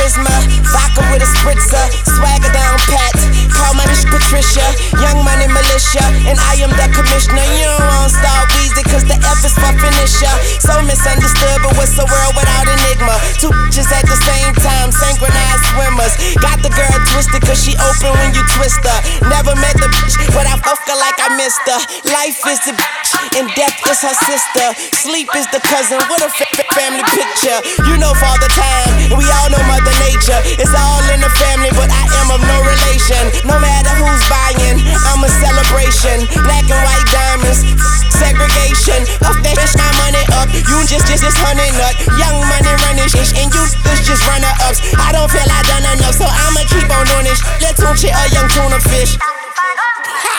charisma, vodka with a spritzer, swagger down pat. Call my bitch Patricia, Young Money Militia, and I am the commissioner. You don't want Star Weezy, cause the F is for finisher. So misunderstood, but what's the world without enigma? Two bitches at the same time, synchronized swimmers. Got the girl twisted, cause she open when you twist her. Never met the bitch, but I fuck her like I missed her. Life is the bitch, and death is her sister. Sleep is the cousin, what a family picture. You know Father Time, and we all know Mother Nature. It's all in the family, but I am of no relation. No matter who's buying, I'm a celebration. Black and white diamonds, segregation. Puff that bitch, my money up. You just honey nut. Young money running shit, and you just runner ups. I don't feel I done enough, so I'ma keep on doing this. Let's tune shit a young tuna fish. Ha!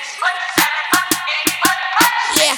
Yeah.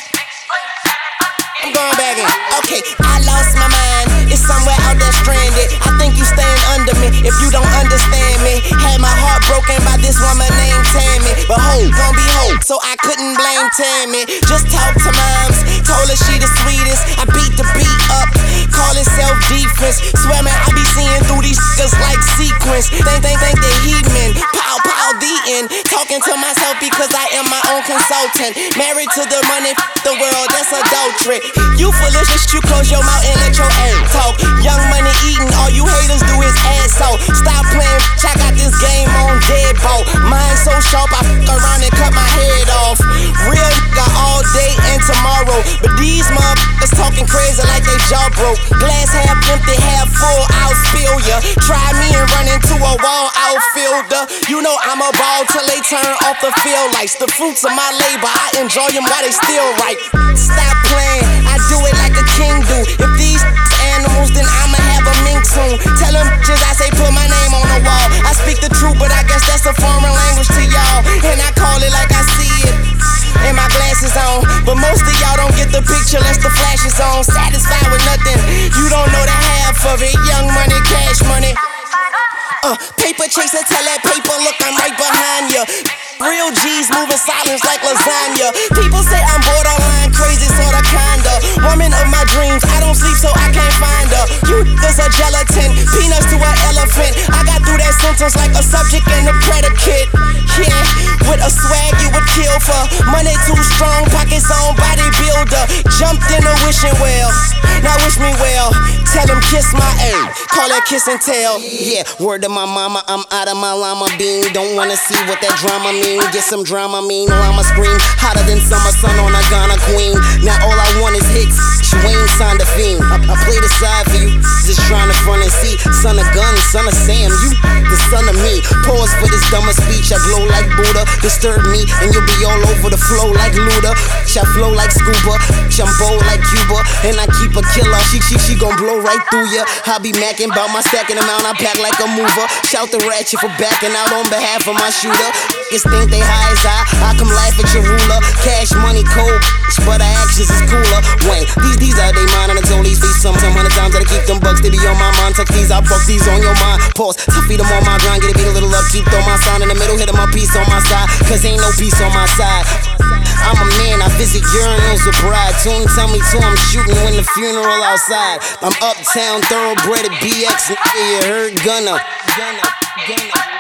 I'm going back in. Okay, I lost my mind. It's somewhere out there stranded. I think you staying under me if you don't understand me. Had my heart broken by this woman named Tammy, but hoe gon' be hoe, so I couldn't blame Tammy. Just talk to moms, told her she the sweetest. I beat the beat up, call it self-defense. Swear man, I be seeing through these niggas like sequence. Think they heathen, pow the end. Talking to myself because I am my own consultant. Married to the money, the world, that's adultery. You foolish, you close your mouth and let your ass talk. Young money eating, all you haters do is ass out. Stop playing, I got this game on deadbolt. Mine so sharp, I fuck around and cut my head off. Real nigga all day and tomorrow, but these motherfuckers talking crazy like they jaw broke. Glass half empty, half full, I'll spill ya. Try me and run into a wall outfielder. You know I'm a ball till they turn off the field lights. The fruits of my labor, I enjoy them while they still ripe. Stop playing, I do it like a king do. If these animals, then I'ma have a mink soon. Tell them bitches I say put my name on the wall. I speak the truth, but I guess that's a foreign language to y'all, and I call it like I see it. And my glasses on, but most of y'all don't get the picture unless the flash is on. Satisfied with nothing, you don't know the half of it. Young money, cash money. Paper chaser, tell that paper, look, I'm right behind ya. Real G's moving silence like lasagna. People say I'm borderline crazy, sorta kinda. Woman of my dreams, I don't sleep so I can't find her. You niggas are gelatin, peanuts to an elephant. I got through that sentence like a subject and a predicate. Yeah, with a swag you would kill for. Money too strong, pockets on bodybuilder. Jumped in a wishing well, now wish me well. Tell them kiss my ass, call that kiss and tell. Yeah, word to my mama, I'm out of my llama bean. Don't wanna see what that drama mean. Get some drama, mean llama scream hotter than summer sun on a Ghana queen. Now all I want is hits. Wayne signed a fiend. I play the side for you, just trying to front and see. Son of gun, son of Sam, you the son of me. Pause for this dumber speech. I glow like Buddha. Disturb me and you'll be all over the flow like Luda. I flow like scuba, I'm bold like Cuba, and I keep a killer. She gon' blow right through ya. I be macking bout my stacking amount. I pack like a mover. Shout the ratchet for backing out on behalf of my shooter. Niggas think they high as I come laugh at your ruler. Cash money cold, but our actions is cooler. Wayne, these are they mind, and it's only these some 100 times that I keep them bucks. They be on my mind. Tuck these, I fuck these on your mind. Pause, tough feed them on my grind. Get a beat a little up, keep throw my sign in the middle. Hit my piece on my side, cause ain't no peace on my side. I'm a man, I visit urinals with pride. Tune tell me to, I'm shooting when the funeral outside. I'm uptown, thoroughbred at BX, you heard Gunna.